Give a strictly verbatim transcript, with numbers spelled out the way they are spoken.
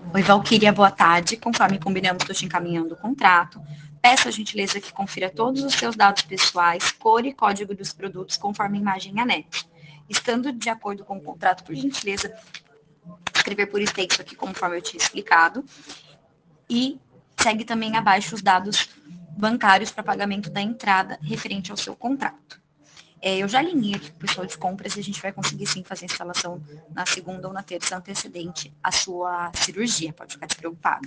Oi, Valquíria, boa tarde. Conforme combinamos, estou te encaminhando o contrato. Peço a gentileza que confira todos os seus dados pessoais, cor e código dos produtos, conforme a imagem em anexo. Estando de acordo com o contrato, por gentileza, escrever por extenso aqui, conforme eu tinha explicado. E segue também abaixo os dados bancários para pagamento da entrada referente ao seu contrato. É, eu já alinhei aqui com o pessoal de compras e a gente vai conseguir sim fazer a instalação na segunda ou na terça antecedente à sua cirurgia. Pode ficar despreocupada.